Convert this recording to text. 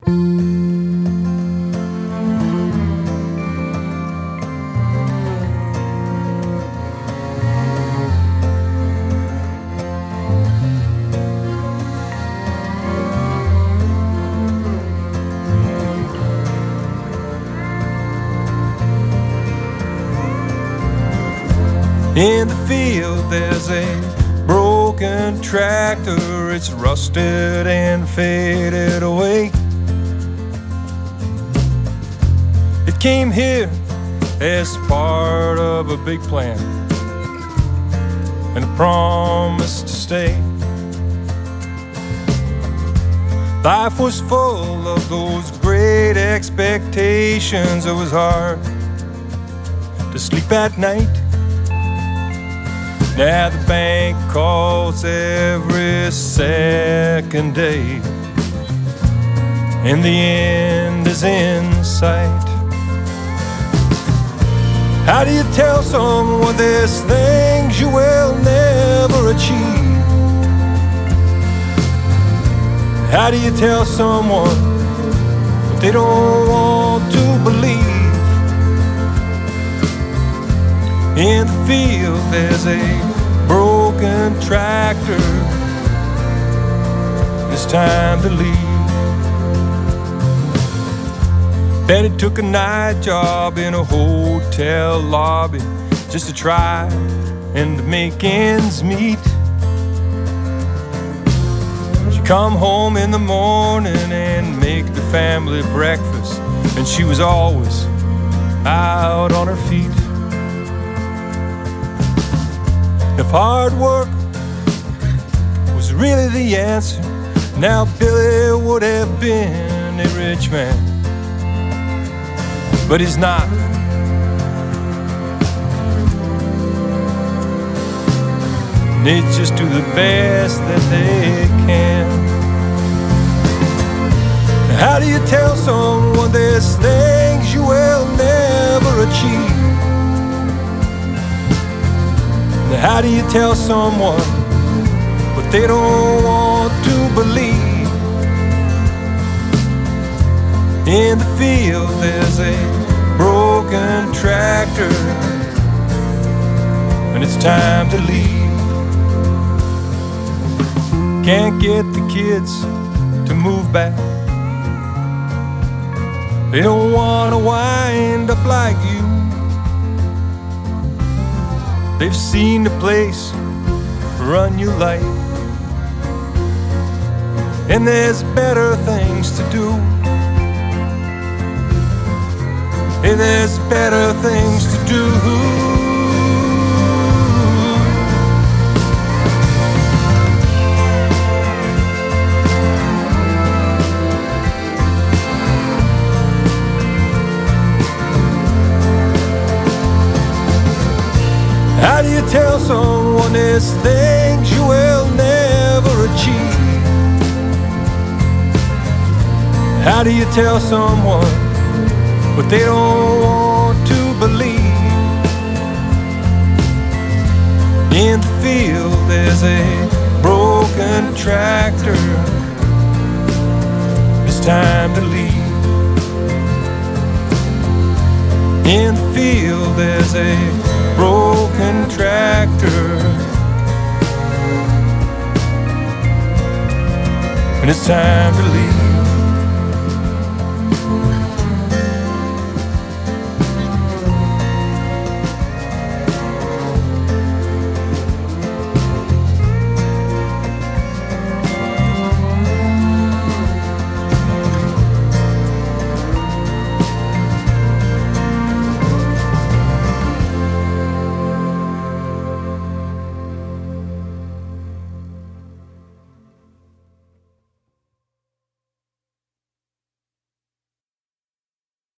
In the field there's a broken tractor. It's rusted and faded away. It came here as part of a big plan and a promise to stay. Life was full of those great expectations. It was hard to sleep at night. Now the bank calls every second day, and the end is in sight. How do you tell someone there's things you will never achieve? How do you tell someone what they don't want to believe? In the field there's a broken tractor. It's time to leave. Betty took a night job in a hotel lobby just to try and to make ends meet. She'd come home in the morning and make the family breakfast, and she was always out on her feet. If hard work was really the answer, now Billy would have been a rich man. But he's not. They just do the best that they can. How do you tell someone there's things you will never achieve? How do you tell someone what they don't want to believe? In the field there's a broken tractor, and it's time to leave. Can't get the kids to move back. They don't want to wind up like you. They've seen the place run your life, and there's better things to do. Hey, there's better things to do. How do you tell someone there's things you will never achieve? How do you tell someone what they don't want to believe? In the field there's a broken tractor. It's time to leave. In the field there's a broken tractor, and it's time to leave.